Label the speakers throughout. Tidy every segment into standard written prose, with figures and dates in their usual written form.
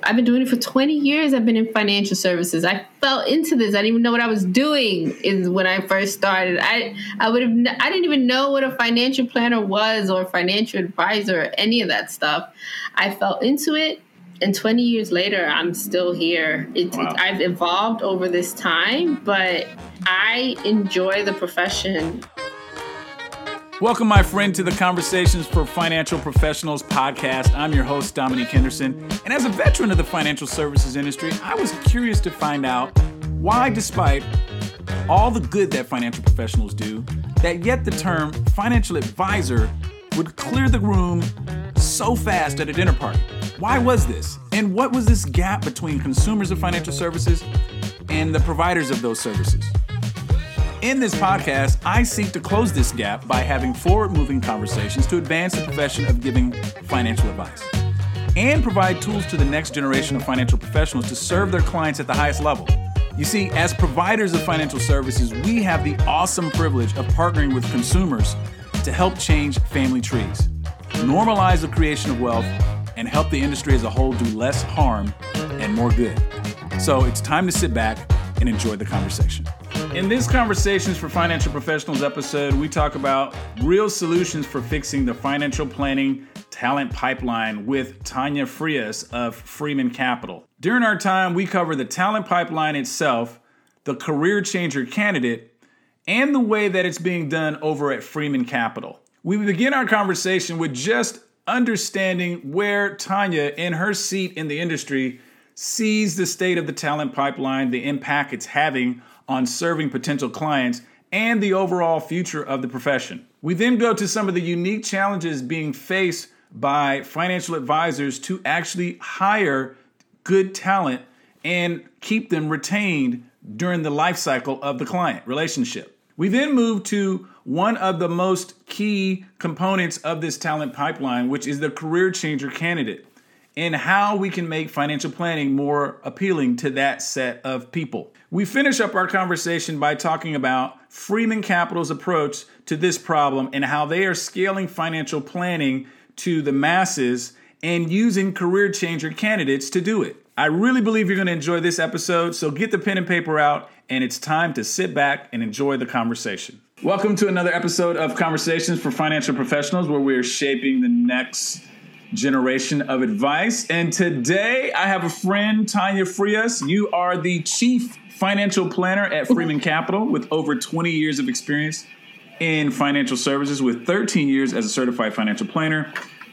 Speaker 1: I've been doing it for 20 years. I've been in financial services. I fell into this. I didn't even know what I was doing is when I first started. I didn't even know what a financial planner was or financial advisor or any of that stuff. I fell into it. And 20 years later, I'm still here. I've evolved over this time, but I enjoy the profession.
Speaker 2: Welcome, my friend, to the Conversations for Financial Professionals podcast. I'm your host, Dominique Henderson. And as a veteran of the financial services industry, I was curious to find out why, despite all the good that financial professionals do, that yet the term financial advisor would clear the room so fast at a dinner party. Why was this? And what was this gap between consumers of financial services and the providers of those services? In this podcast, I seek to close this gap by having forward-moving conversations to advance the profession of giving financial advice and provide tools to the next generation of financial professionals to serve their clients at the highest level. You see, as providers of financial services, we have the awesome privilege of partnering with consumers to help change family trees, normalize the creation of wealth, and help the industry as a whole do less harm and more good. So it's time to sit back and enjoy the conversation. In this Conversations for Financial Professionals episode, we talk about real solutions for fixing the financial planning talent pipeline with Tanya Frias of Freeman Capital. During our time, we cover the talent pipeline itself, the career changer candidate, and the way that it's being done over at Freeman Capital. We begin our conversation with just understanding where Tanya, in her seat in the industry, sees the state of the talent pipeline, the impact it's having on serving potential clients, and the overall future of the profession. We then go to some of the unique challenges being faced by financial advisors to actually hire good talent and keep them retained during the life cycle of the client relationship. We then move to one of the most key components of this talent pipeline, which is the career changer candidate, and how we can make financial planning more appealing to that set of people. We finish up our conversation by talking about Freeman Capital's approach to this problem and how they are scaling financial planning to the masses and using career changer candidates to do it. I really believe you're going to enjoy this episode, so get the pen and paper out, and it's time to sit back and enjoy the conversation. Welcome to another episode of Conversations for Financial Professionals, where we're shaping the next generation of advice. And today I have a friend, Tanya Frias. You are the chief financial planner at Freeman Capital with over 20 years of experience in financial services, with 13 years as a certified financial planner.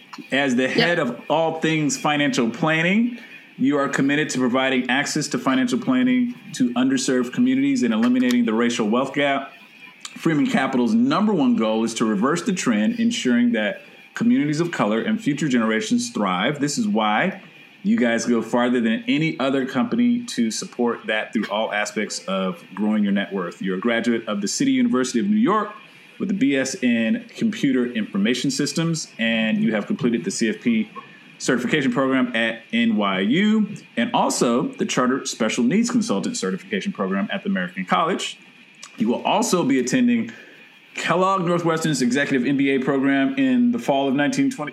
Speaker 2: As the head of all things financial planning, you are committed to providing access to financial planning to underserved communities and eliminating the racial wealth gap. Freeman Capital's number one goal is to reverse the trend, ensuring that communities of color and future generations thrive. This is why you guys go farther than any other company to support that through all aspects of growing your net worth. You're a graduate of the City University of New York with a BS in Computer Information Systems, and you have completed the CFP certification program at NYU, and also the Chartered Special Needs Consultant certification program at the American College. You will also be attending Kellogg Northwestern's Executive MBA program in the fall of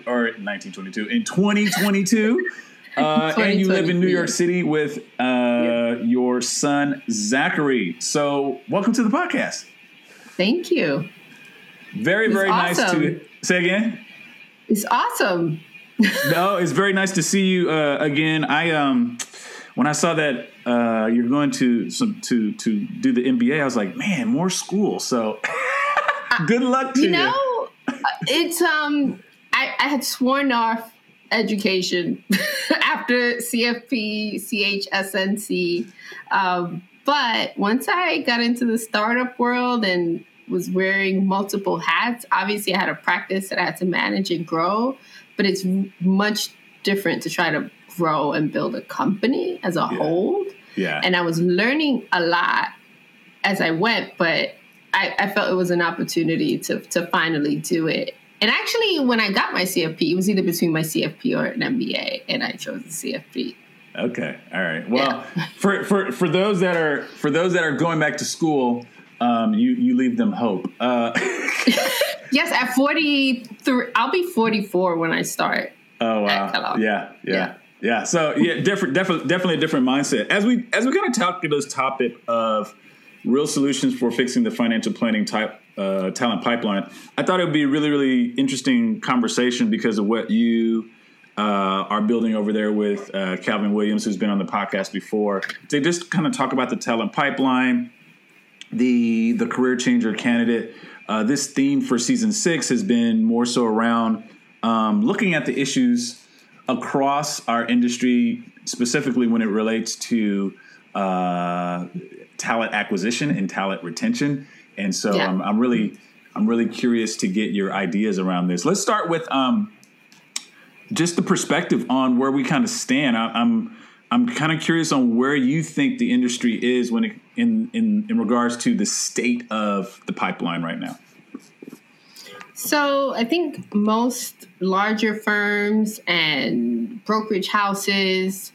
Speaker 2: 2022. And you live in New York City with your son, Zachary. So welcome to the podcast.
Speaker 1: Thank you.
Speaker 2: Very nice to say again.
Speaker 1: It's awesome.
Speaker 2: No, it's very nice to see you again. When I saw that you're going to do the MBA, I was like, man, more school. So good luck to you.
Speaker 1: You know, it's I had sworn off education after CFP, CHSNC. But once I got into the startup world and was wearing multiple hats, obviously I had a practice that I had to manage and grow, but it's much different to try to grow and build a company as a whole.
Speaker 2: Yeah.
Speaker 1: And I was learning a lot as I went, but I felt it was an opportunity to finally do it. And actually, when I got my CFP, it was either between my CFP or an MBA, and I chose the CFP.
Speaker 2: Okay, all right. Well, for those that are going back to school, you leave them hope.
Speaker 1: Yes, at 43, I'll be 44 when I start.
Speaker 2: Oh wow! Yeah. Yeah. So definitely a different mindset. As we kind of talk to this topic of real solutions for fixing the financial planning talent pipeline, I thought it would be a really, really interesting conversation because of what you are building over there with Calvin Williams, who's been on the podcast before, to just kind of talk about the talent pipeline, the career changer candidate. This theme for season 6 has been more so around looking at the issues across our industry, specifically when it relates to talent acquisition and talent retention. And so I'm really curious to get your ideas around this. Let's start with just the perspective on where we kind of stand. I'm kind of curious on where you think the industry is when in regards to the state of the pipeline right now.
Speaker 1: So I think most larger firms and brokerage houses,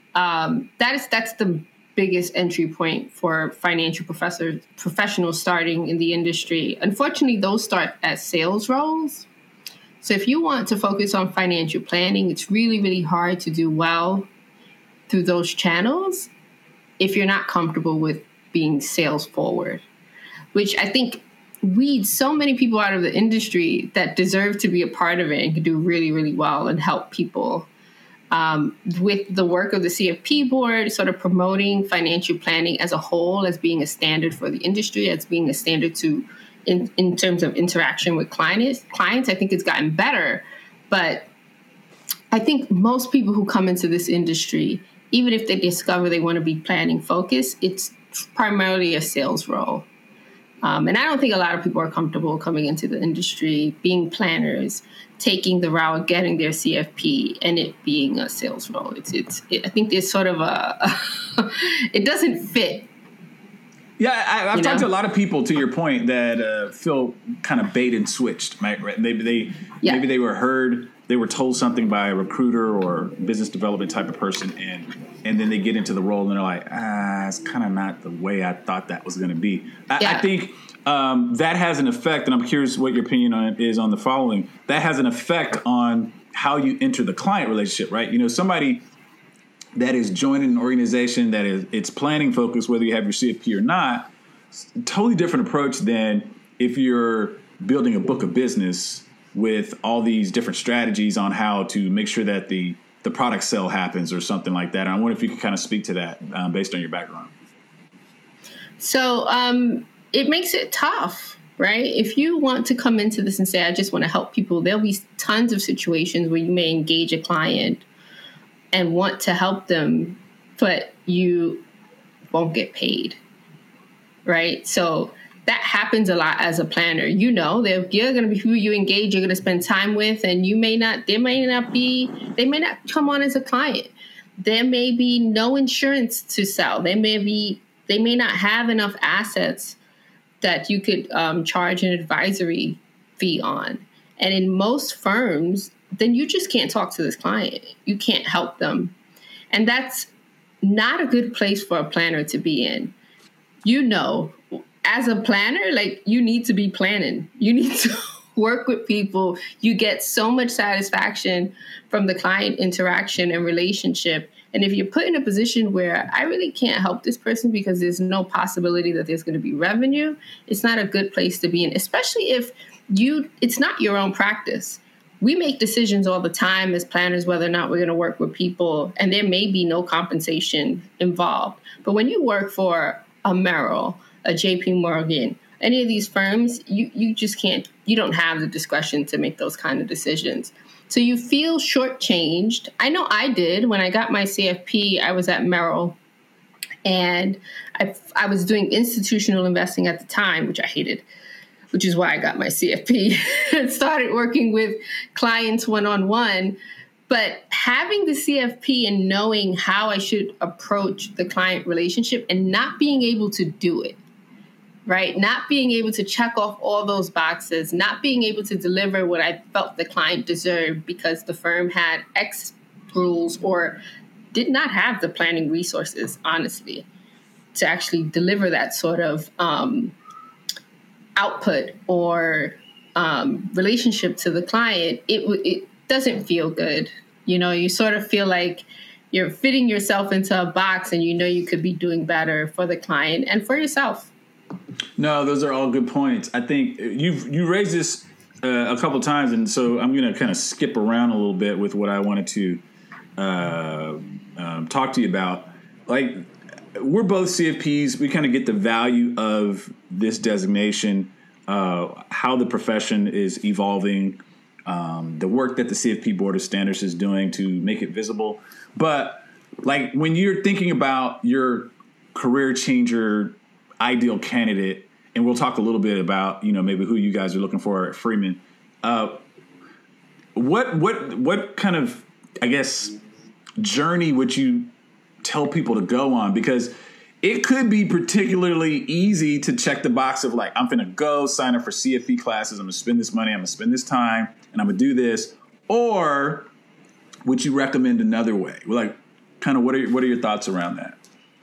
Speaker 1: that's the biggest entry point for financial professionals starting in the industry. Unfortunately, those start as sales roles. So if you want to focus on financial planning, it's really, really hard to do well through those channels if you're not comfortable with being sales forward, which I think weeds so many people out of the industry that deserve to be a part of it and can do really, really well and help people. With the work of the CFP board, sort of promoting financial planning as a whole, as being a standard for the industry, as being a standard to in terms of interaction with clients, I think it's gotten better. But I think most people who come into this industry, even if they discover they want to be planning focused, it's primarily a sales role. And I don't think a lot of people are comfortable coming into the industry, being planners, taking the route of getting their CFP and it being a sales role. I think there's sort of it doesn't fit.
Speaker 2: Yeah, I've talked to a lot of people, to your point, that feel kind of bait and switched. Right? Maybe they were told something by a recruiter or business development type of person, and then they get into the role and they're like, it's kind of not the way I thought that was going to be. I think that has an effect, and I'm curious what your opinion on it is on the following. That has an effect on how you enter the client relationship, right? You know, somebody that is joining an organization that it's planning focused, whether you have your CFP or not, totally different approach than if you're building a book of business with all these different strategies on how to make sure that the product sale happens or something like that. And I wonder if you could kind of speak to that based on your background.
Speaker 1: So it makes it tough, right? If you want to come into this and say, I just want to help people, there'll be tons of situations where you may engage a client and want to help them, but you won't get paid, right? So that happens a lot as a planner. You know, you're going to be who you engage, you're going to spend time with, and they may not come on as a client. There may be no insurance to sell. They may not have enough assets that you could charge an advisory fee on. And in most firms, then you just can't talk to this client. You can't help them. And that's not a good place for a planner to be in. You know, as a planner, like, you need to be planning. You need to work with people. You get so much satisfaction from the client interaction and relationship. And if you're put in a position where I really can't help this person because there's no possibility that there's going to be revenue, it's not a good place to be in, especially if it's not your own practice. We make decisions all the time as planners whether or not we're going to work with people, and there may be no compensation involved. But when you work for a Merrill, a JP Morgan, any of these firms, you just can't, you don't have the discretion to make those kind of decisions. So you feel shortchanged. I know I did. When I got my CFP, I was at Merrill, and I was doing institutional investing at the time, which I hated, which is why I got my CFP and started working with clients one-on-one. But having the CFP and knowing how I should approach the client relationship and not being able to do it, right? Not being able to check off all those boxes, not being able to deliver what I felt the client deserved because the firm had X rules or did not have the planning resources, honestly, to actually deliver that sort of output or relationship to the client, it doesn't feel good. You sort of feel like you're fitting yourself into a box, and you could be doing better for the client and for yourself.
Speaker 2: No, those are all good points. I think you raised this a couple times, and so I'm going to kind of skip around a little bit with what I wanted to talk to you about. Like, we're both CFPs. We kind of get the value of this designation, how the profession is evolving, the work that the CFP Board of Standards is doing to make it visible. But like, when you're thinking about your career changer ideal candidate, and we'll talk a little bit about, maybe who you guys are looking for at Freeman. What kind of, I guess, journey would you tell people to go on? Because it could be particularly easy to check the box of like, I'm going to go sign up for CFP classes. I'm going to spend this money. I'm going to spend this time, and I'm going to do this. Or would you recommend another way? Like, kind of what are your thoughts around that?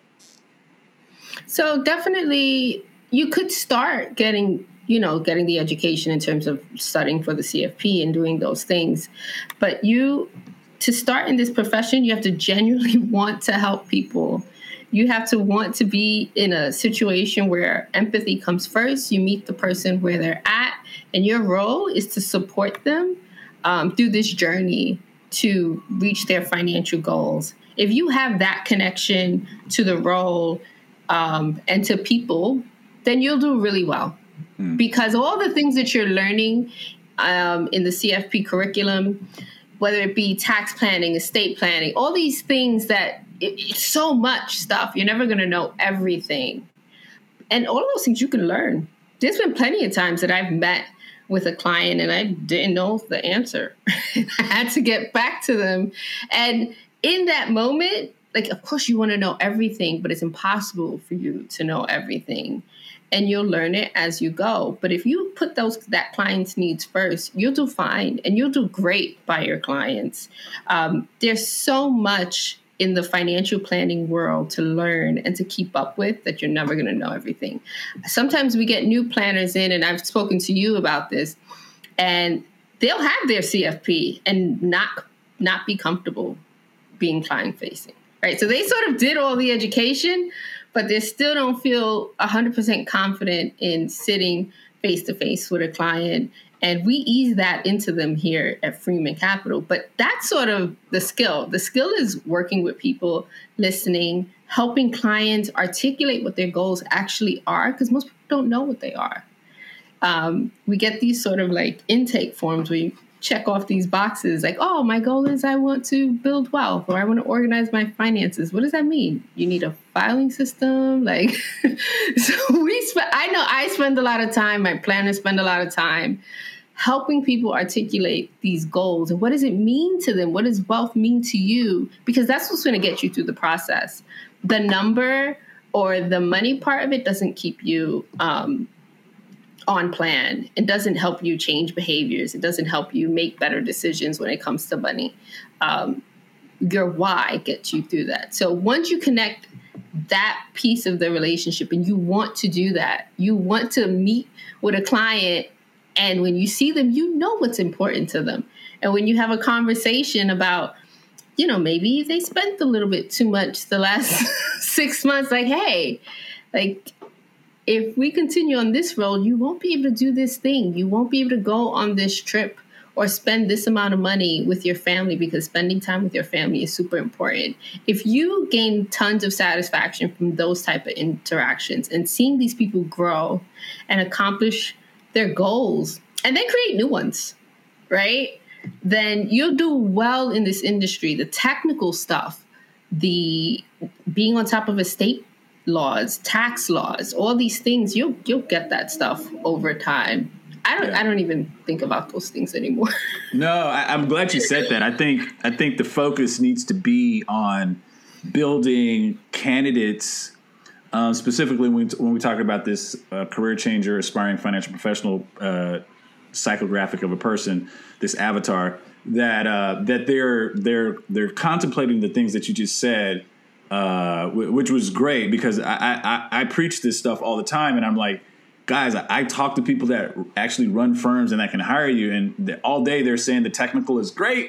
Speaker 1: So definitely you could start getting the education in terms of studying for the CFP and doing those things. But to start in this profession, you have to genuinely want to help people. You have to want to be in a situation where empathy comes first. You meet the person where they're at, and your role is to support them through this journey to reach their financial goals. If you have that connection to the role and to people, then you'll do really well. Because all the things that you're learning in the CFP curriculum, whether it be tax planning, estate planning, all these things that it's so much stuff. You're never going to know everything. And all of those things you can learn. There's been plenty of times that I've met with a client and I didn't know the answer. I had to get back to them. And in that moment, like, of course you want to know everything, but it's impossible for you to know everything. And you'll learn it as you go. But if you put that client's needs first, you'll do fine and you'll do great by your clients. There's so much in the financial planning world to learn and to keep up with that you're never going to know everything. Sometimes we get new planners in, and I've spoken to you about this, and they'll have their CFP and not be comfortable being client facing, right? So they sort of did all the education, but they still don't feel 100% confident in sitting face-to-face with a client. And we ease that into them here at Freeman Capital. But that's sort of the skill. The skill is working with people, listening, helping clients articulate what their goals actually are, because most people don't know what they are. We get these sort of like intake forms where you check off these boxes like, oh, my goal is I want to build wealth, or I want to organize my finances. What does that mean? You need a filing system? Like, so I spend a lot of time, my planners spend a lot of time helping people articulate these goals. And what does it mean to them? What does wealth mean to you? Because that's what's going to get you through the process. The number or the money part of it doesn't keep you on plan. It doesn't help you change behaviors. It doesn't help you make better decisions when it comes to money. Your why gets you through that. So once you connect that piece of the relationship and you want to do that, you want to meet with a client, and when you see them, you know what's important to them. And when you have a conversation about, maybe they spent a little bit too much the last 6 months, like, hey, like, if we continue on this road, you won't be able to do this thing. You won't be able to go on this trip or spend this amount of money with your family, because spending time with your family is super important. If you gain tons of satisfaction from those type of interactions and seeing these people grow and accomplish their goals and then create new ones, right? Then you'll do well in this industry. The technical stuff, the being on top of estate laws, tax laws, all these things, you'll get that stuff over time. I don't even think about those things anymore.
Speaker 2: No, I'm glad you said that. I think the focus needs to be on building candidates, specifically when we talk about this career changer, aspiring financial professional psychographic of a person, this avatar, that they're contemplating the things that you just said, which was great, because I preach this stuff all the time, and I'm like, guys, I talk to people that actually run firms and that can hire you, and all day they're saying the technical is great,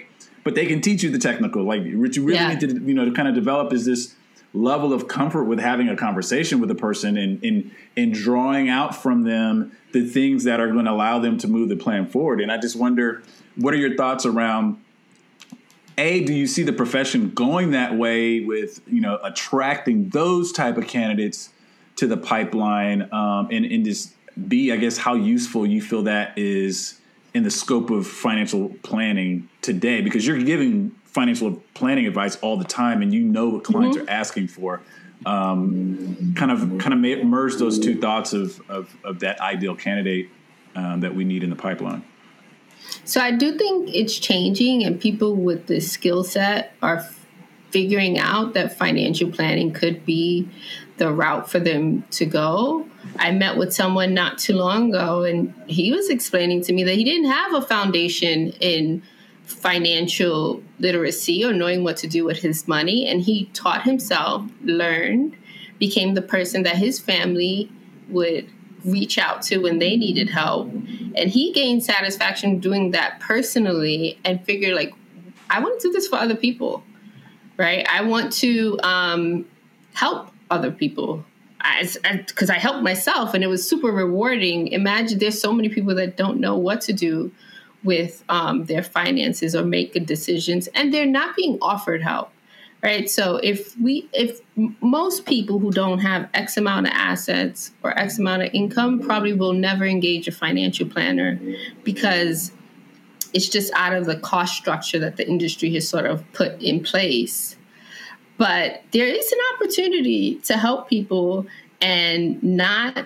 Speaker 2: but they can teach you the technical. Like what you really need to, to kind of develop is this level of comfort with having a conversation with a person and drawing out from them the things that are going to allow them to move the plan forward. And I just wonder, what are your thoughts around, A, do you see the profession going that way with, attracting those type of candidates to the pipeline? And just B, I guess, how useful you feel that is in the scope of financial planning today? Because you're giving financial planning advice all the time, and what clients are asking for. Kind of merge those two thoughts of that ideal candidate that we need in the pipeline.
Speaker 1: So I do think it's changing, and people with this skill set are figuring out that financial planning could be the route for them to go. I met with someone not too long ago, and he was explaining to me that he didn't have a foundation in financial literacy or knowing what to do with his money. And he taught himself, learned, became the person that his family would reach out to when they needed help. And he gained satisfaction doing that personally and figured, like, I want to do this for other people, right? I want to help other people because I helped myself, and it was super rewarding. Imagine there's so many people that don't know what to do with their finances or make good decisions, and they're not being offered help, right? So if most people who don't have X amount of assets or X amount of income probably will never engage a financial planner, because it's just out of the cost structure that the industry has sort of put in place. But there is an opportunity to help people and not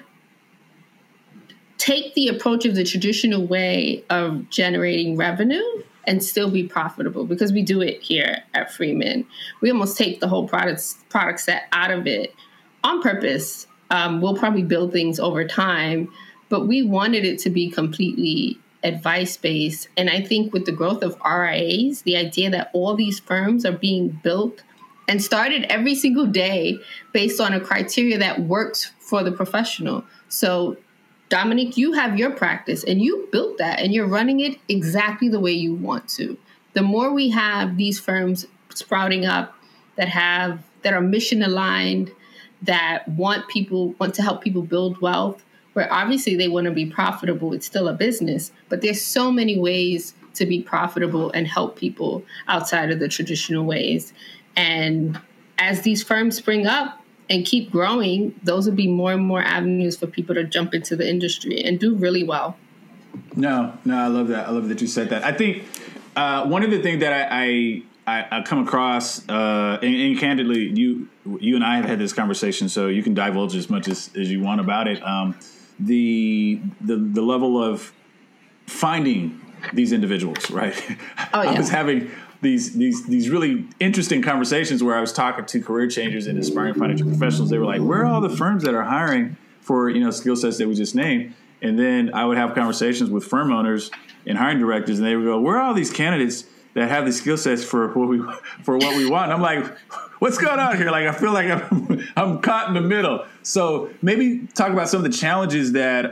Speaker 1: take the approach of the traditional way of generating revenue and still be profitable, because we do it here at Freeman. We almost take the whole product set out of it on purpose. We'll probably build things over time, but we wanted it to be completely advice-based. And I think with the growth of RIAs, the idea that all these firms are being built and started every single day based on a criteria that works for the professional. So Dominique, you have your practice and you built that and you're running it exactly the way you want to. The more we have these firms sprouting up that are mission aligned, that want to help people build wealth, where obviously they want to be profitable. It's still a business, but there's so many ways to be profitable and help people outside of the traditional ways. And as these firms spring up and keep growing, those will be more and more avenues for people to jump into the industry and do really well.
Speaker 2: No, I love that. I love that you said that. I think one of the things that I come across, and candidly, you and I have had this conversation, so you can divulge as much as you want about it. The level of finding these individuals, right? Oh, yeah. I was having these really interesting conversations where I was talking to career changers and aspiring financial professionals. They were like, where are all the firms that are hiring for, skill sets that we just named? And then I would have conversations with firm owners and hiring directors, and they would go, where are all these candidates that have the skill sets for what we want? And I'm like, what's going on here? Like, I feel like I'm caught in the middle. So maybe talk about some of the challenges that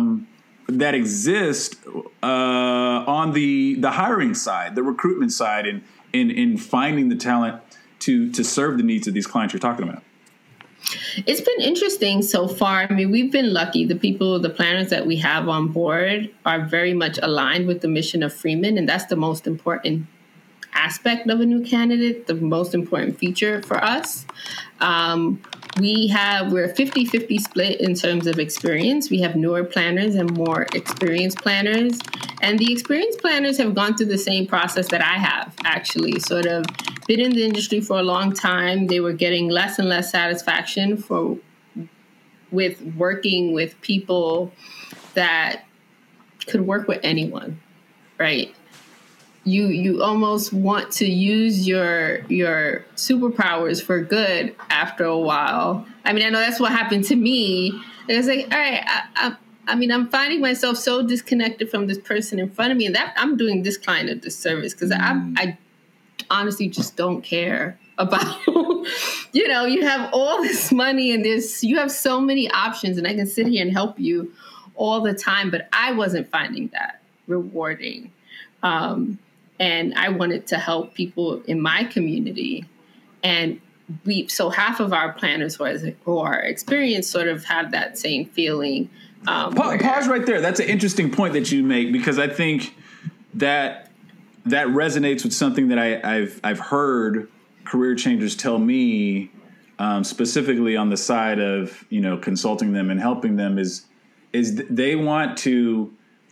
Speaker 2: exist on the hiring side, the recruitment side, and in finding the talent to serve the needs of these clients you're talking about.
Speaker 1: It's been interesting so far. I mean, we've been lucky. The planners that we have on board are very much aligned with the mission of Freeman, and that's the most important aspect of a new candidate, the most important feature for us. We're a 50-50 split in terms of experience. We have newer planners and more experienced planners. And the experienced planners have gone through the same process that I have, actually, sort of been in the industry for a long time. They were getting less and less satisfaction with working with people that could work with anyone, right? You almost want to use your superpowers for good after a while. I mean, I know that's what happened to me. It was like, all right, I'm finding myself so disconnected from this person in front of me, and that I'm doing this client a disservice because I honestly just don't care about, you have all this money and you have so many options, and I can sit here and help you all the time, but I wasn't finding that rewarding. and I wanted to help people in my community. And so half of our planners who are experienced sort of have that same feeling.
Speaker 2: Pause right there. That's an interesting point that you make, because I think that resonates with something that I've heard career changers tell me, specifically on the side of, consulting them and helping them, is they want to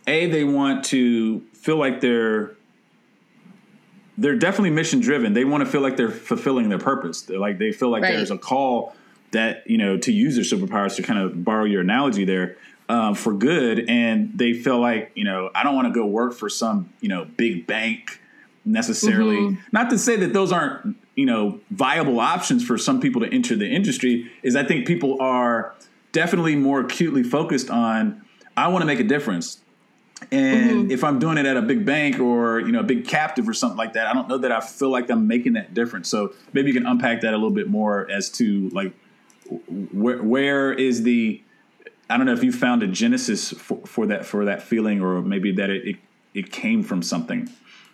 Speaker 2: feel like they're definitely mission driven. They want to feel like they're fulfilling their purpose. They feel like there's a call that, to use their superpowers, to kind of borrow your analogy there, for good. And they feel like, I don't want to go work for some, big bank necessarily. Mm-hmm. Not to say that those aren't, viable options for some people to enter the industry. Is I think people are definitely more acutely focused on, I want to make a difference. And if I'm doing it at a big bank or, a big captive or something like that, I don't know that I feel like I'm making that difference. So maybe you can unpack that a little bit more as to where is I don't know if you found a genesis for that feeling, or maybe that it came from something.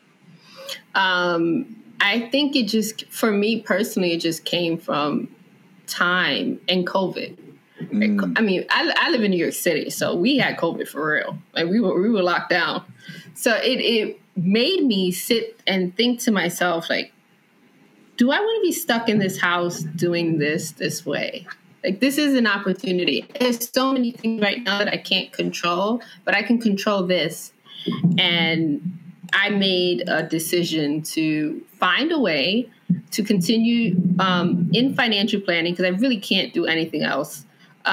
Speaker 1: I think for me personally, it just came from time and COVID. I mean, I live in New York City, so we had COVID for real. We were locked down. So it made me sit and think to myself, do I want to be stuck in this house doing this way? This is an opportunity. There's so many things right now that I can't control, but I can control this. And I made a decision to find a way to continue in financial planning, because I really can't do anything else.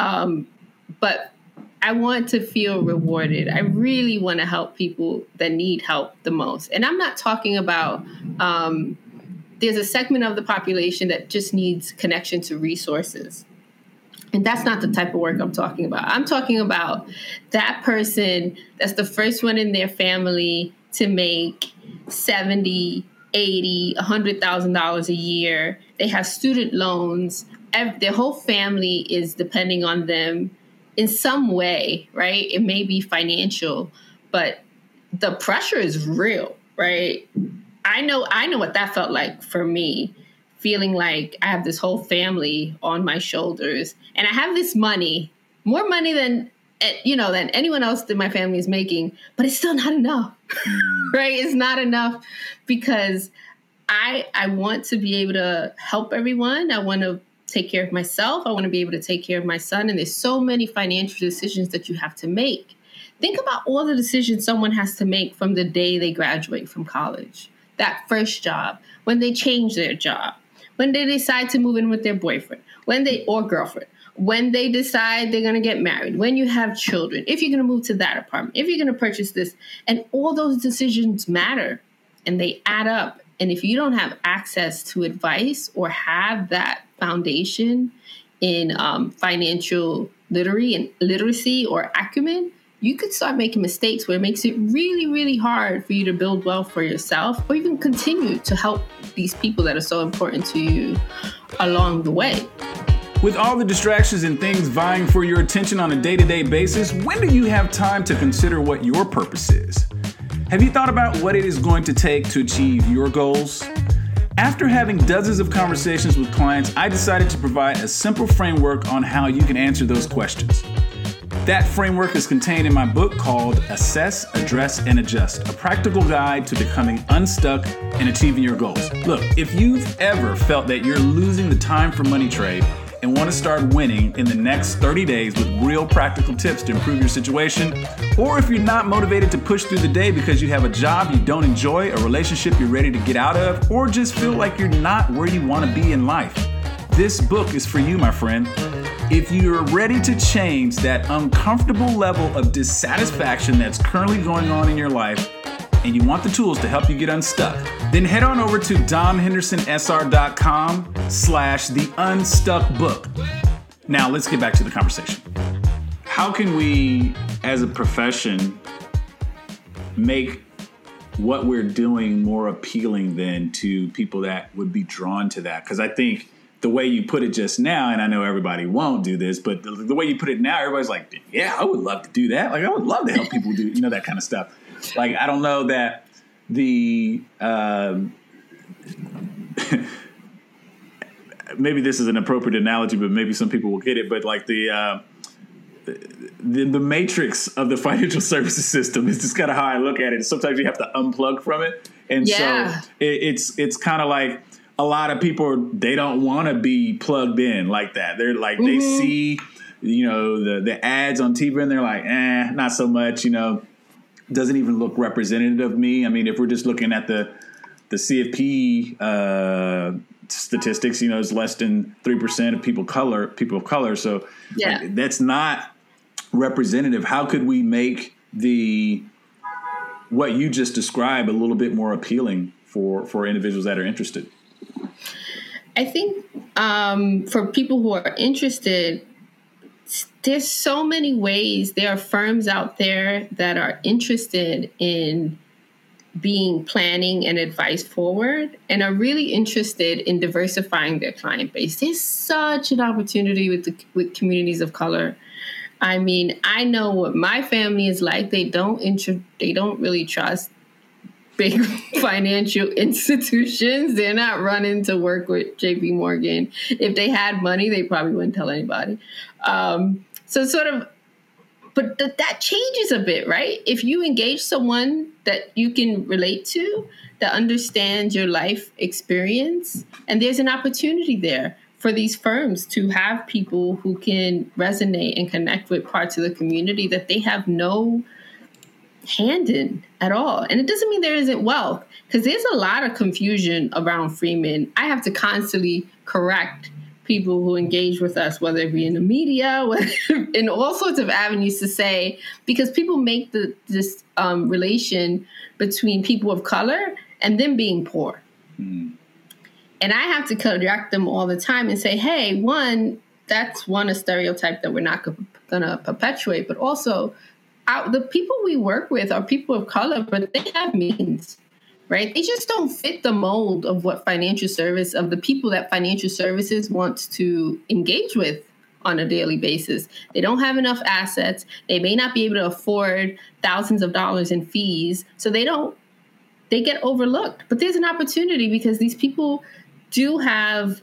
Speaker 1: But I want to feel rewarded. I really want to help people that need help the most. And I'm not talking about, there's a segment of the population that just needs connection to resources. And that's not the type of work I'm talking about. I'm talking about that person that's the first one in their family to make $70,000, $80,000, $100,000 a year. They have student loans. Their whole family is depending on them in some way, right? It may be financial, but the pressure is real, right? I know what that felt like for me, feeling like I have this whole family on my shoulders, and I have this money, more money than anyone else that my family is making, but it's still not enough, right? It's not enough, because I want to be able to help everyone. I want to take care of myself. I want to be able to take care of my son. And there's so many financial decisions that you have to make. Think about all the decisions someone has to make from the day they graduate from college, that first job, when they change their job, when they decide to move in with their boyfriend, or girlfriend, when they decide they're going to get married, when you have children, if you're going to move to that apartment, if you're going to purchase this. And all those decisions matter, and they add up. And if you don't have access to advice or have that foundation in financial literacy or acumen, you could start making mistakes where it makes it really, really hard for you to build wealth for yourself, or even continue to help these people that are so important to you along the way.
Speaker 2: With all the distractions and things vying for your attention on a day-to-day basis, when do you have time to consider what your purpose is? Have you thought about what it is going to take to achieve your goals? After having dozens of conversations with clients, I decided to provide a simple framework on how you can answer those questions. That framework is contained in my book called Assess, Address, and Adjust, a practical guide to becoming unstuck and achieving your goals. Look, if you've ever felt that you're losing the time for money trade and want to start winning in the next 30 days with real practical tips to improve your situation, or if you're not motivated to push through the day because you have a job you don't enjoy, a relationship you're ready to get out of, or just feel like you're not where you want to be in life, this book is for you, my friend. If you're ready to change that uncomfortable level of dissatisfaction that's currently going on in your life, and you want the tools to help you get unstuck, then head on over to domhendersonsr.com/theunstuckbook. Now let's get back to the conversation. How can we, as a profession, make what we're doing more appealing then to people that would be drawn to that? Because I think the way you put it just now, and I know everybody won't do this, but the way you put it now, everybody's like, yeah, I would love to do that. I would love to help people do, that kind of stuff. I don't know that the maybe this is an appropriate analogy, but maybe some people will get it. But like the matrix of the financial services system is just kind of how I look at it. Sometimes you have to unplug from it, and so it's kind of like a lot of people, they don't want to be plugged in like that. They're like they see the ads on TV and they're like, not so much. Doesn't even look representative of me. I mean, if we're just looking at the CFP statistics, it's less than 3% of people of color. So like, that's not representative. How could we make what you just described a little bit more appealing for individuals that are interested?
Speaker 1: I think for people who are interested, there's so many ways. There are firms out there that are interested in being planning and advice forward and are really interested in diversifying their client base. There's such an opportunity with communities of color. I mean, I know what my family is like. They don't really trust big financial institutions. They're not running to work with JP Morgan. If they had money, they probably wouldn't tell anybody. But that changes a bit, right? If you engage someone that you can relate to, that understands your life experience, and there's an opportunity there for these firms to have people who can resonate and connect with parts of the community that they have no hand in at all. And it doesn't mean there isn't wealth, because there's a lot of confusion around Freeman. I have to constantly correct people who engage with us, whether it be in the media, whether in all sorts of avenues, to say, because people make this relation between people of color and them being poor. And I have to correct them all the time and say, hey, that's a stereotype that we're not going to perpetuate, but also the people we work with are people of color, but they have means. Right? They just don't fit the mold of the people that financial services wants to engage with on a daily basis. They don't have enough assets. They may not be able to afford thousands of dollars in fees. So they get overlooked. But there's an opportunity because these people do have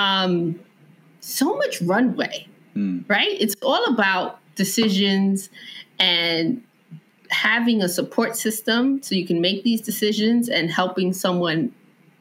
Speaker 1: so much runway, right? It's all about decisions and having a support system so you can make these decisions, and having someone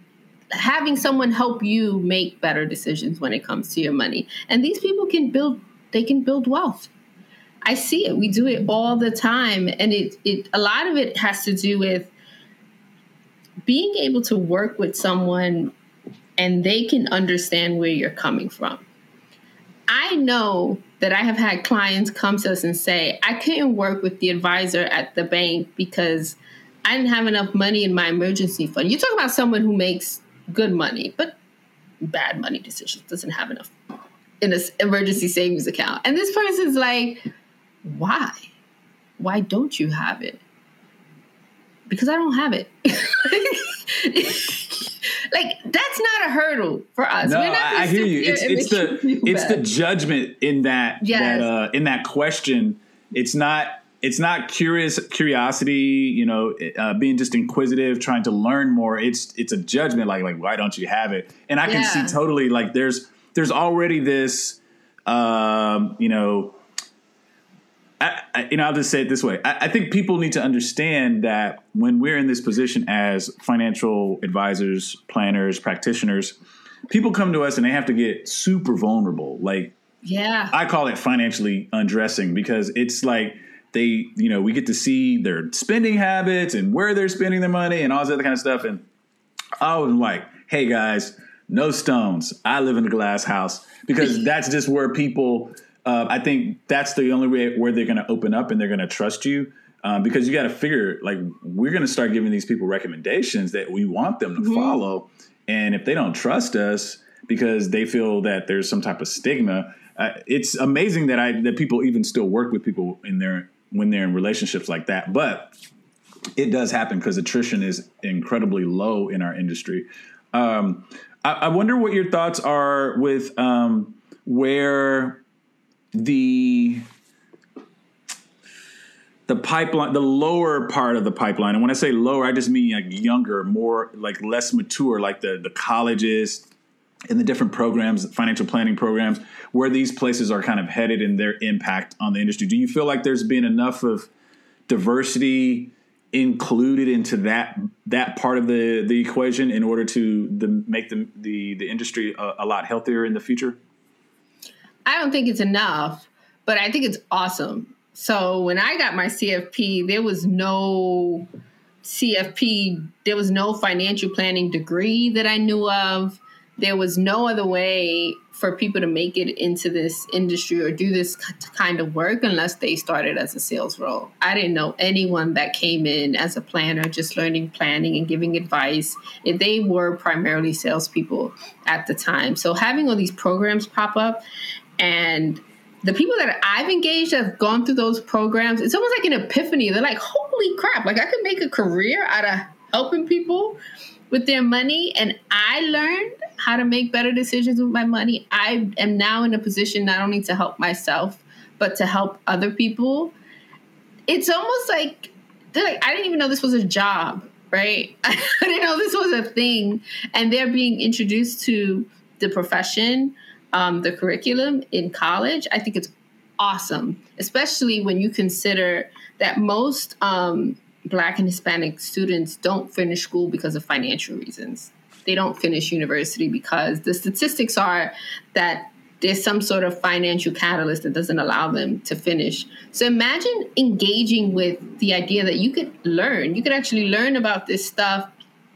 Speaker 1: help you make better decisions when it comes to your money. And these people can build wealth. I see it. We do it all the time. And a lot of it has to do with being able to work with someone and they can understand where you're coming from. I know that I have had clients come to us and say, I couldn't work with the advisor at the bank because I didn't have enough money in my emergency fund. You talk about someone who makes good money, but bad money decisions, doesn't have enough in an emergency savings account. And this person's like, why? Why don't you have it? Because I don't have it. Like, that's not a hurdle for us.
Speaker 2: No, I hear you. It's the judgment in that in that question. It's not curiosity, being just inquisitive, trying to learn more. It's a judgment, like why don't you have it? And I can see totally, like, there's already this I'll just say it this way. I think people need to understand that when we're in this position as financial advisors, planners, practitioners, people come to us and they have to get super vulnerable. Like, I call it financially undressing, because it's like we get to see their spending habits and where they're spending their money and all this other kind of stuff. And I was like, hey guys, no stones. I live in a glass house, because that's just where people, I think that's the only way where they're going to open up and they're going to trust you, because you got to figure, like, we're going to start giving these people recommendations that we want them to follow. And if they don't trust us because they feel that there's some type of stigma, it's amazing that people even still work with people when they're in relationships like that. But it does happen because attrition is incredibly low in our industry. I wonder what your thoughts are with where the the pipeline, the lower part of the pipeline. And when I say lower, I just mean like younger, more like less mature, like the colleges and the different programs, financial planning programs, where these places are kind of headed in their impact on the industry. Do you feel like there's been enough of diversity included into that part of the equation in order to make the industry a lot healthier in the future?
Speaker 1: I don't think it's enough, but I think it's awesome. So when I got my CFP, there was no CFP, there was no financial planning degree that I knew of. There was no other way for people to make it into this industry or do this kind of work unless they started as a sales role. I didn't know anyone that came in as a planner, just learning planning and giving advice. They were primarily salespeople at the time. So having all these programs pop up, and the people that I've engaged have gone through those programs, it's almost like an epiphany. They're like, holy crap, like I could make a career out of helping people with their money. And I learned how to make better decisions with my money. I am now in a position not only to help myself, but to help other people. It's almost like, I didn't even know this was a job, right? I didn't know this was a thing. And they're being introduced to the profession, the curriculum in college. I think it's awesome, especially when you consider that most Black and Hispanic students don't finish school because of financial reasons. They don't finish university because the statistics are that there's some sort of financial catalyst that doesn't allow them to finish. So imagine engaging with the idea that you could learn. You could actually learn about this stuff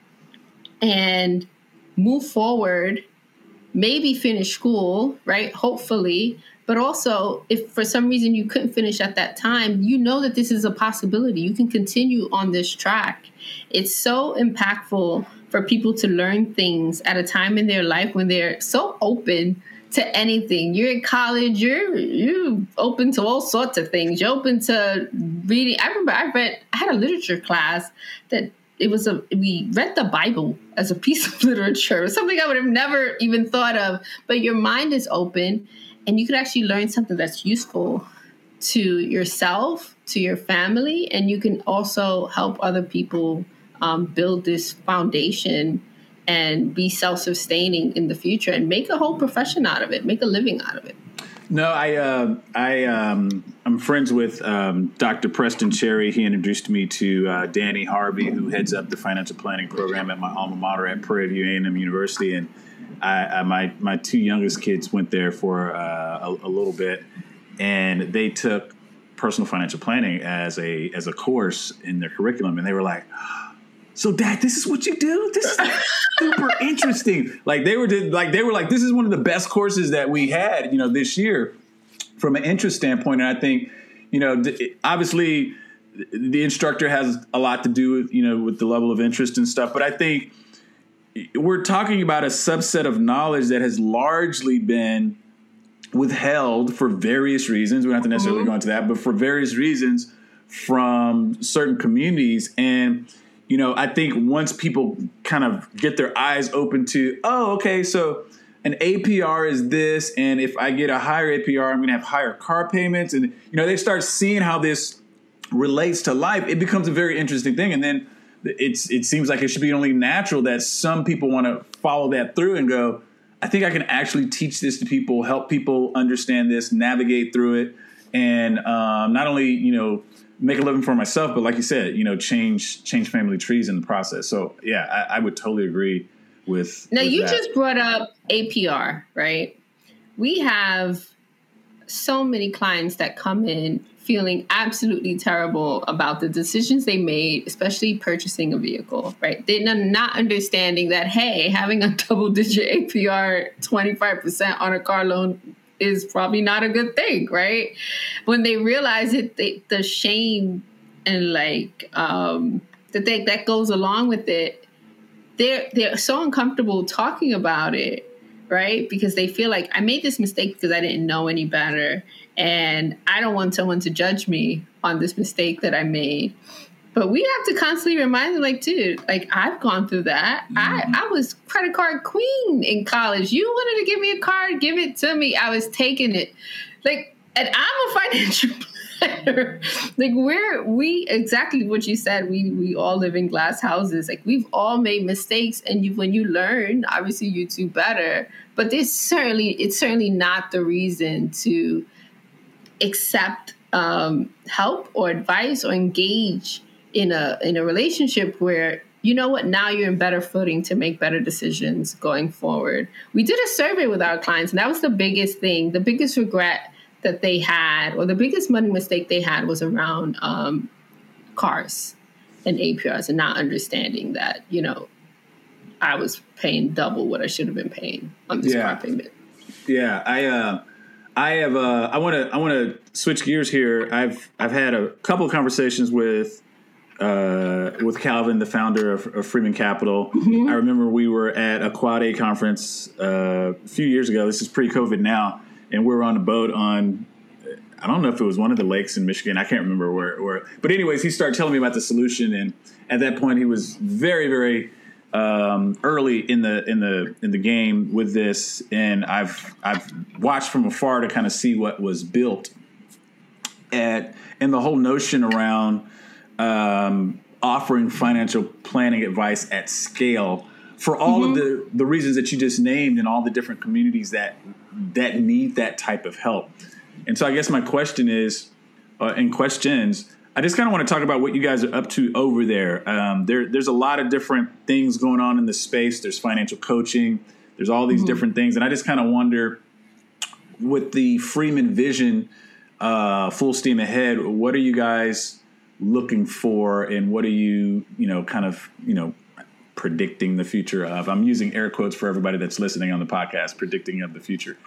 Speaker 1: and move forward, maybe finish school, right? Hopefully. But also, if for some reason you couldn't finish at that time, you know that this is a possibility. You can continue on this track. It's so impactful for people to learn things at a time in their life when they're so open to anything. You're in college, you're open to all sorts of things. You're open to reading. I remember I had a literature class that we read the Bible as a piece of literature, something I would have never even thought of. But your mind is open, and you could actually learn something that's useful to yourself, to your family, and you can also help other people build this foundation and be self-sustaining in the future and make a whole profession out of it, make a living out of it.
Speaker 2: No, I'm friends with Dr. Preston Cherry. He introduced me to Danny Harvey, who heads up the financial planning program at my alma mater at Prairie View A&M University. And my two youngest kids went there for a little bit, and they took personal financial planning as a course in their curriculum, and they were like, "So, Dad, this is what you do? This is super interesting." They were like, "This is one of the best courses that we had, this year, from an interest standpoint." And I think, obviously, the instructor has a lot to do with with the level of interest and stuff. But I think we're talking about a subset of knowledge that has largely been withheld for various reasons. We don't have to necessarily go into that, but for various reasons from certain communities. And I think once people kind of get their eyes open to, okay, so an APR is this, and if I get a higher APR, I'm going to have higher car payments. And, they start seeing how this relates to life. It becomes a very interesting thing. And then it seems like it should be only natural that some people want to follow that through and go, I think I can actually teach this to people, help people understand this, navigate through it, and not only, make a living for myself, but like you said, change family trees in the process. So, yeah, I would totally agree with
Speaker 1: you
Speaker 2: that.
Speaker 1: Just brought up APR, right? We have so many clients that come in feeling absolutely terrible about the decisions they made, especially purchasing a vehicle, right? They're not understanding that, hey, having a double-digit APR, 25% on a car loan is probably not a good thing, right? When they realize it, the shame and that goes along with it, they're so uncomfortable talking about it, right? Because they feel like I made this mistake because I didn't know any better, and I don't want someone to judge me on this mistake that I made. But we have to constantly remind them, dude, I've gone through that. Mm-hmm. I was credit card queen in college. You wanted to give me a card, give it to me. I was taking it. And I'm a financial planner. Like we exactly what you said. We all live in glass houses. Like we've all made mistakes, and when you learn, obviously you do better. But it's certainly not the reason to accept help or advice or engage in a relationship where, you know what, now you're in better footing to make better decisions going forward. We did a survey with our clients, and that was the biggest thing. The biggest regret that they had, or the biggest money mistake they had, was around cars and APRs, and not understanding that, you know, I was paying double what I should have been paying on this car payment.
Speaker 2: Yeah, I want to switch gears here. I've had a couple of conversations with Calvin, the founder of Freeman Capital. Mm-hmm. I remember we were at a Quad A conference a few years ago. This is pre-COVID now, and we were on a boat on, I don't know if it was one of the lakes in Michigan. I can't remember where. But anyways, he started telling me about the solution, and at that point, he was very, very early in the game with this, and I've watched from afar to kind of see what was built, and the whole notion around offering financial planning advice at scale for all of the reasons that you just named, and all the different communities that need that type of help. And so I guess my question is, and questions, I just kind of want to talk about what you guys are up to over there. There's a lot of different things going on in the space. There's financial coaching. There's all these different things. And I just kind of wonder, with the Freeman vision, full steam ahead, what are you guys looking for, and what are you, predicting the future of? I'm using air quotes for everybody that's listening on the podcast, predicting of the future.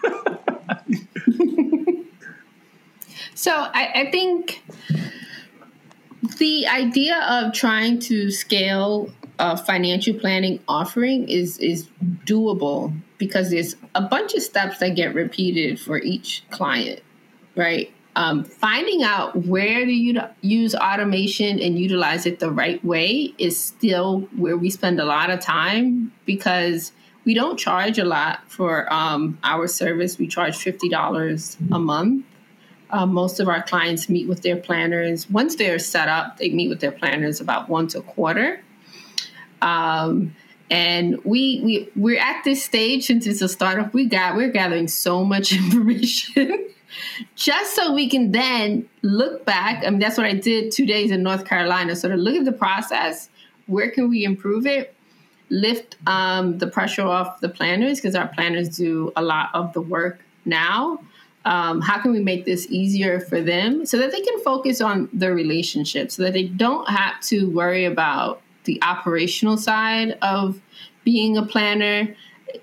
Speaker 1: So I think the idea of trying to scale a financial planning offering is doable, because there's a bunch of steps that get repeated for each client, right? Finding out where to use automation and utilize it the right way is still where we spend a lot of time, because we don't charge a lot for our service. We charge $50 a month. Most of our clients meet with their planners. Once they're set up, they meet with their planners about once a quarter. And we're at this stage, since it's a startup, we're gathering so much information just so we can then look back. I mean, that's what I did 2 days in North Carolina. Sort of look at the process. Where can we improve it? Lift the pressure off the planners, because our planners do a lot of the work now. How can we make this easier for them so that they can focus on the relationship, so that they don't have to worry about the operational side of being a planner?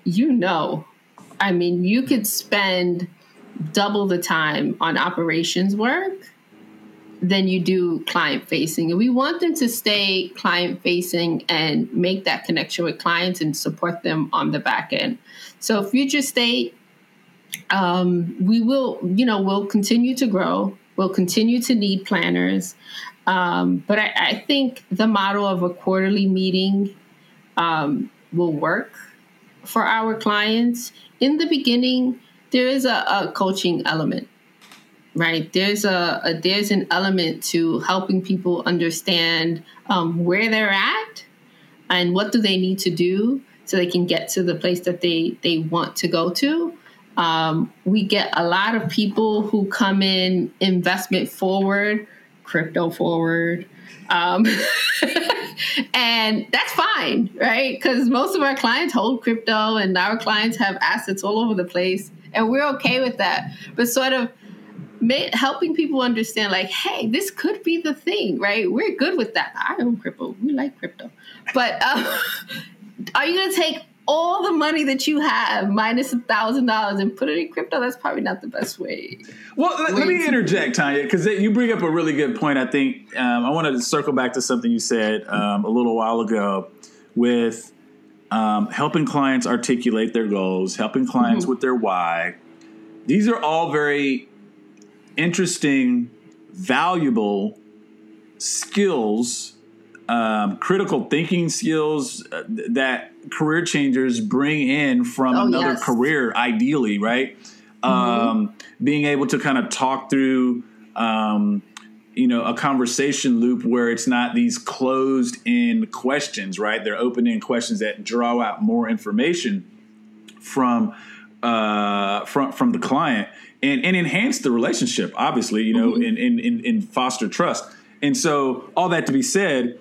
Speaker 1: I mean, you could spend double the time on operations work than you do client facing. And we want them to stay client facing and make that connection with clients and support them on the back end. So Future State, we'll continue to grow. We'll continue to need planners. But I think the model of a quarterly meeting will work for our clients. In the beginning, there is a coaching element, right? There's an element to helping people understand where they're at and what do they need to do so they can get to the place that they want to go to. We get a lot of people who come in investment forward, crypto forward. And that's fine, right? Because most of our clients hold crypto, and our clients have assets all over the place, and we're okay with that. But sort of helping people understand, like, hey, this could be the thing, right? We're good with that. I own crypto. We like crypto. But are you going to take all the money that you have minus $1,000 and put it in crypto? That's probably not the best way.
Speaker 2: Well, let me interject, Tanya, because you bring up a really good point. I think I wanted to circle back to something you said a little while ago with helping clients articulate their goals, helping clients with their why. These are all very interesting, valuable skills, critical thinking skills that career changers bring in from another career, ideally, right? being able to kind of talk through, a conversation loop where it's not these closed in questions, right? They're open-ended questions that draw out more information from the client and enhance the relationship, obviously, and foster trust. And so all that to be said,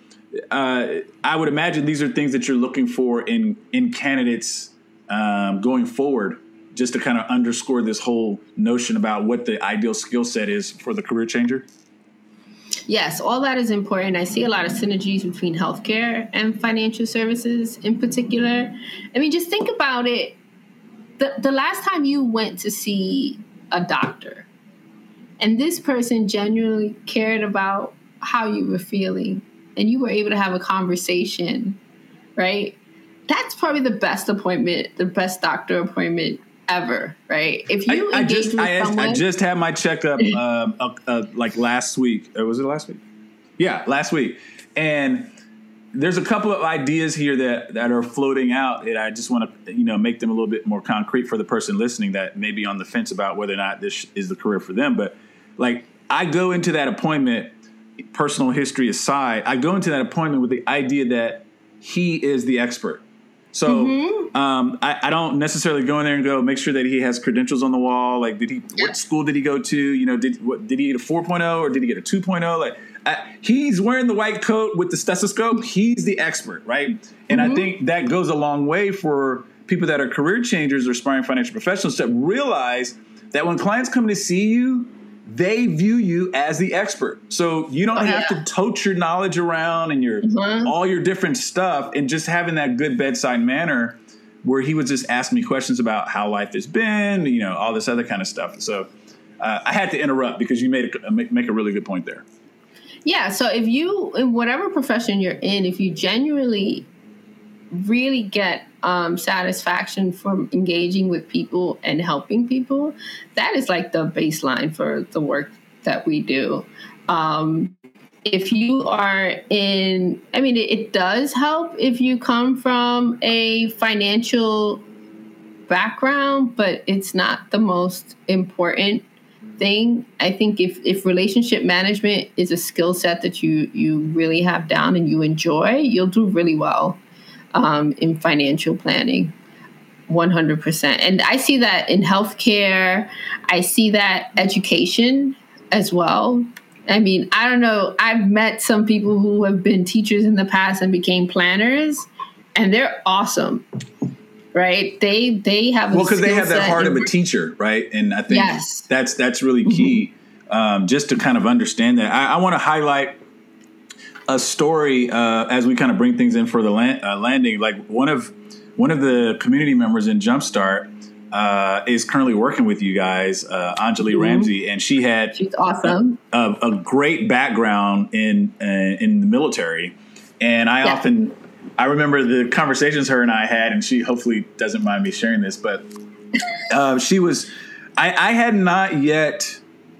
Speaker 2: I would imagine these are things that you're looking for in candidates going forward, just to kind of underscore this whole notion about what the ideal skill set is for the career changer.
Speaker 1: Yes, all that is important. I see a lot of synergies between healthcare and financial services in particular. I mean, just think about it. The last time you went to see a doctor and this person genuinely cared about how you were feeling and you were able to have a conversation, right? That's probably the best appointment, the best doctor appointment ever, right? If you
Speaker 2: I just had my checkup like last week. Was it last week? Yeah, last week. And there's a couple of ideas here that are floating out that I just want to make them a little bit more concrete for the person listening that may be on the fence about whether or not this is the career for them. But like, I go into that appointment, personal history aside, I go into that appointment with the idea that he is the expert. So I don't necessarily go in there and go make sure that he has credentials on the wall. Like, what school did he go to? Did he get a 4.0 or did he get a 2.0? Like, he's wearing the white coat with the stethoscope. He's the expert, right? And I think that goes a long way for people that are career changers or aspiring financial professionals to realize that when clients come to see you, they view you as the expert. So you don't have to tote your knowledge around and all your different stuff, and just having that good bedside manner where he would just ask me questions about how life has been, all this other kind of stuff. So I had to interrupt because you make a really good point there.
Speaker 1: Yeah. So if you, in whatever profession you're in, if you genuinely really get satisfaction from engaging with people and helping people, that is like the baseline for the work that we do. If you are it does help if you come from a financial background, but it's not the most important thing. I think if relationship management is a skill set that you really have down and you enjoy, you'll do really well in financial planning, 100%. And I see that in healthcare. I see that education as well. I mean, I don't know. I've met some people who have been teachers in the past and became planners, and they're awesome, right? They have
Speaker 2: because they have that heart of a teacher, right? And I think that's really key, just to kind of understand that. I want to highlight a story as we kind of bring things in for the landing. Like one of the community members in Jumpstart is currently working with you guys, Anjali Ramsey, and she's
Speaker 1: awesome.
Speaker 2: A great background in the military, and I remember the conversations her and I had, and she hopefully doesn't mind me sharing this, but I had not yet,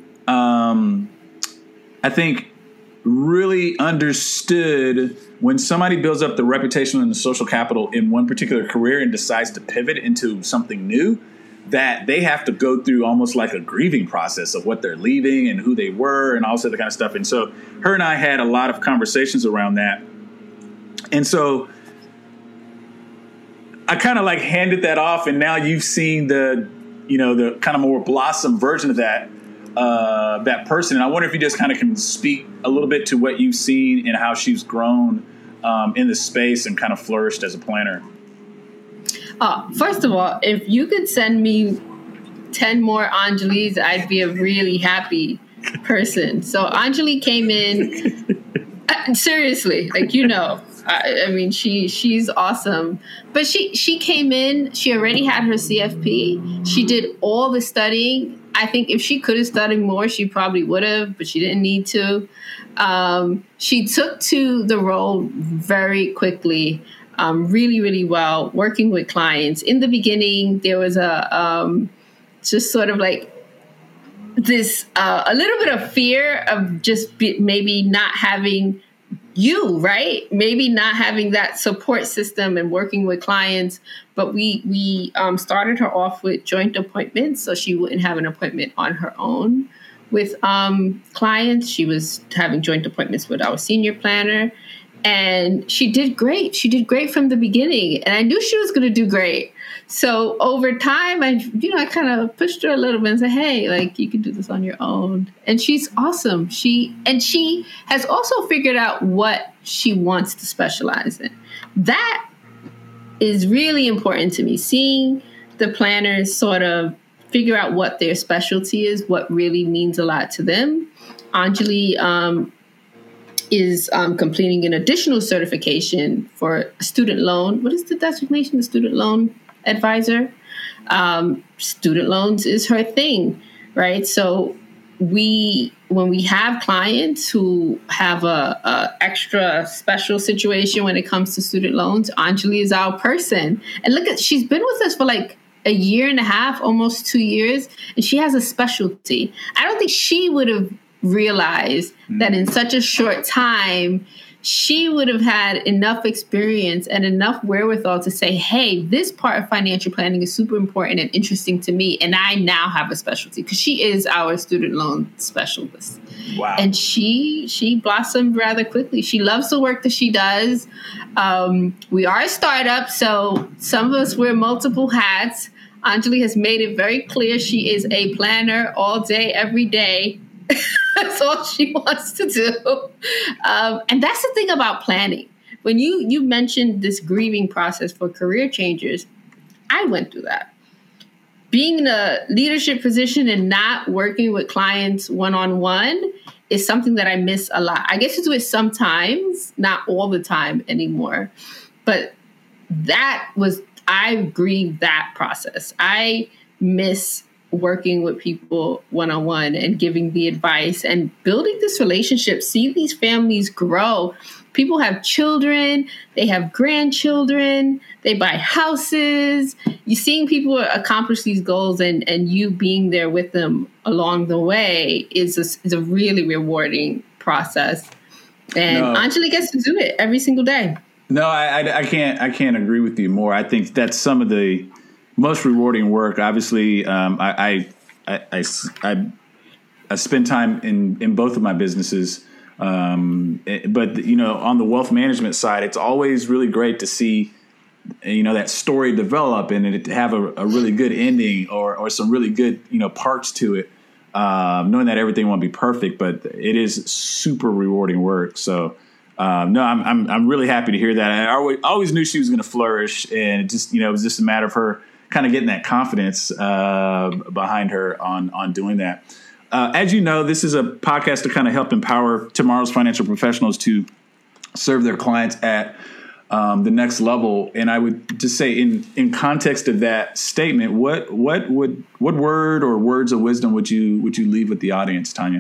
Speaker 2: I think, really understood when somebody builds up the reputation and the social capital in one particular career and decides to pivot into something new, that they have to go through almost like a grieving process of what they're leaving and who they were and all this other kind of stuff. And so her and I had a lot of conversations around that. And so I kind of like handed that off, and now you've seen the kind of more blossom version of that person. And I wonder if you just kind of can speak a little bit to what you've seen and how she's grown in the space and kind of flourished as a planner.
Speaker 1: First of all, if you could send me 10 more Anjalis, I'd be a really happy person. So Anjali came in, seriously, like, I mean, she's awesome. But she came in, she already had her CFP. She did all the studying. I think if she could have studied more, she probably would have, but she didn't need to. She took to the role very quickly, really, really well, working with clients. In the beginning, there was just sort of like this, a little bit of fear of just maybe not having right? Maybe not having that support system and working with clients, but we started her off with joint appointments, so she wouldn't have an appointment on her own with clients. She was having joint appointments with our senior planner, and she did great. She did great from the beginning, and I knew she was going to do great. So over time, I kind of pushed her a little bit and said, "Hey, like, you can do this on your own." And she's awesome. She has also figured out what she wants to specialize in. That is really important to me. Seeing the planners sort of figure out what their specialty is, what really means a lot to them. Anjali is completing an additional certification for a student loan. What is the designation? The student loan advisor. Student loans is her thing, right? So when we have clients who have a extra special situation when it comes to student loans, Anjali is our person. And she's been with us for like a year and a half, almost 2 years, and she has a specialty. I don't think she would have realized that in such a short time, she would have had enough experience and enough wherewithal to say, hey, this part of financial planning is super important and interesting to me, and I now have a specialty, because she is our student loan specialist.
Speaker 2: Wow.
Speaker 1: And she blossomed rather quickly. She loves the work that she does. We are a startup, so some of us wear multiple hats. Anjali has made it very clear she is a planner all day, every day. That's all she wants to do. And that's the thing about planning. When you mentioned this grieving process for career changers, I went through that. Being in a leadership position and not working with clients one-on-one is something that I miss a lot. I get to do it sometimes, not all the time anymore. But I grieve that process. I miss working with people one-on-one and giving the advice and building this relationship, see these families grow. People have children, they have grandchildren, they buy houses. You're seeing people accomplish these goals, and you being there with them along the way is a really rewarding process. And Anjali gets to do it every single day.
Speaker 2: No, I can't agree with you more. I think that's some of the most rewarding work. Obviously, I spend time in both of my businesses, but on the wealth management side, it's always really great to see that story develop and it have a really good ending or some really good parts to it. Knowing that everything won't be perfect, but it is super rewarding work. So. I'm really happy to hear that. I always knew she was going to flourish, and it just it was just a matter of her kind of getting that confidence behind her on doing that. As you know, this is a podcast to kind of help empower tomorrow's financial professionals to serve their clients at the next level. And I would just say, in context of that statement, what word or words of wisdom would you leave with the audience, Tanya?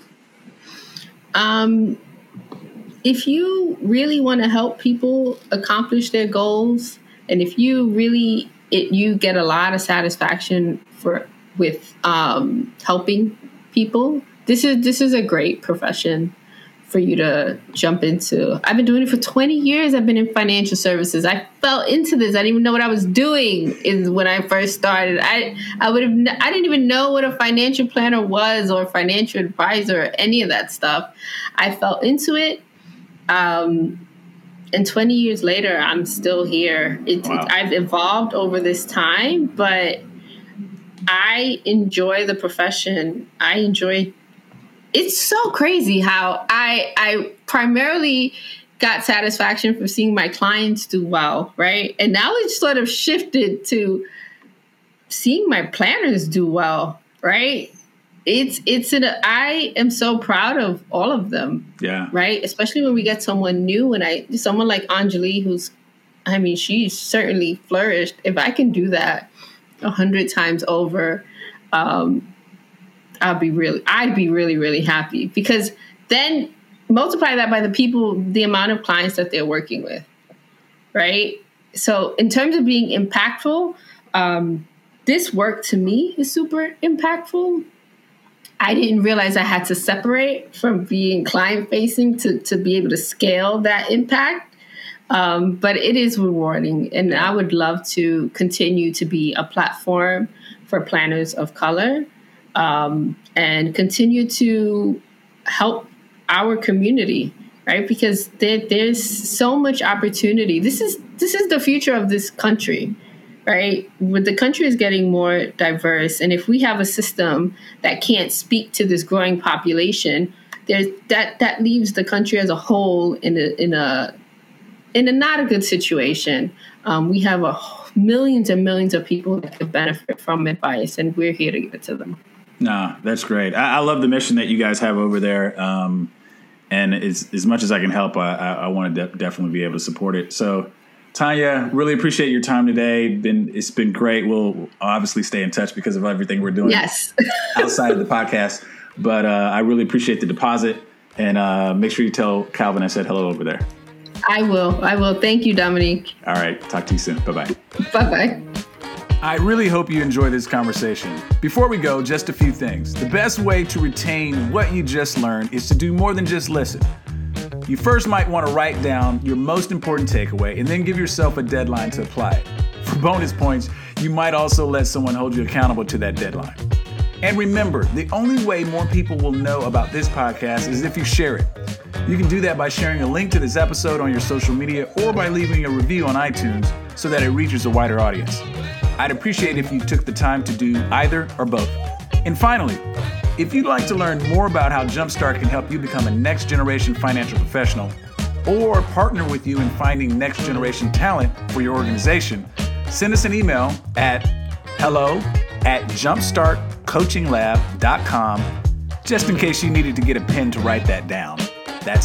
Speaker 1: If you really want to help people accomplish their goals, and if you really you get a lot of satisfaction with helping people, this is a great profession for you to jump into. I've been doing it for 20 years. I've been in financial services. I fell into this. I didn't even know what I was doing when I first started. I didn't even know what a financial planner was, or a financial advisor, or any of that stuff. I fell into it. And 20 years later, I'm still here.
Speaker 2: Wow.
Speaker 1: I've evolved over this time, but I enjoy the profession. It's so crazy how I primarily got satisfaction from seeing my clients do well, right? And now it's sort of shifted to seeing my planners do well, right? I am so proud of all of them.
Speaker 2: Yeah.
Speaker 1: Right. Especially when we get someone new, and someone like Anjali, she's certainly flourished. If I can do that 100 times over, I'd be really, really happy, because then multiply that by the amount of clients that they're working with. Right. So in terms of being impactful, this work to me is super impactful. I didn't realize I had to separate from being client facing to be able to scale that impact. But it is rewarding. And I would love to continue to be a platform for planners of color, and continue to help our community, right? Because there's so much opportunity. This is the future of this country, right? With the country is getting more diverse, and if we have a system that can't speak to this growing population, that leaves the country as a whole in a not a good situation. We have millions and millions of people that could benefit from advice, and we're here to give it to them.
Speaker 2: No, that's great. I love the mission that you guys have over there. And as much as I can help, I want to definitely be able to support it. So, Tanya, really appreciate your time today. It's been great. We'll obviously stay in touch because of everything we're doing outside of the podcast. But I really appreciate the deposit. And make sure you tell Calvin I said hello over there.
Speaker 1: I will. Thank you, Dominique.
Speaker 2: All right. Talk to you soon. Bye-bye.
Speaker 1: Bye-bye.
Speaker 2: I really hope you enjoy this conversation. Before we go, just a few things. The best way to retain what you just learned is to do more than just listen. You first might want to write down your most important takeaway and then give yourself a deadline to apply it. For bonus points, you might also let someone hold you accountable to that deadline. And remember, the only way more people will know about this podcast is if you share it. You can do that by sharing a link to this episode on your social media or by leaving a review on iTunes so that it reaches a wider audience. I'd appreciate if you took the time to do either or both. And finally, if you'd like to learn more about how Jumpstart can help you become a next-generation financial professional or partner with you in finding next-generation talent for your organization, send us an email at hello@jumpstartcoachinglab.com, just in case you needed to get a pen to write that down. That's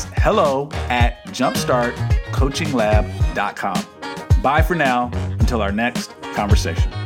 Speaker 2: hello@jumpstartcoachinglab.com. Bye for now until our next conversation.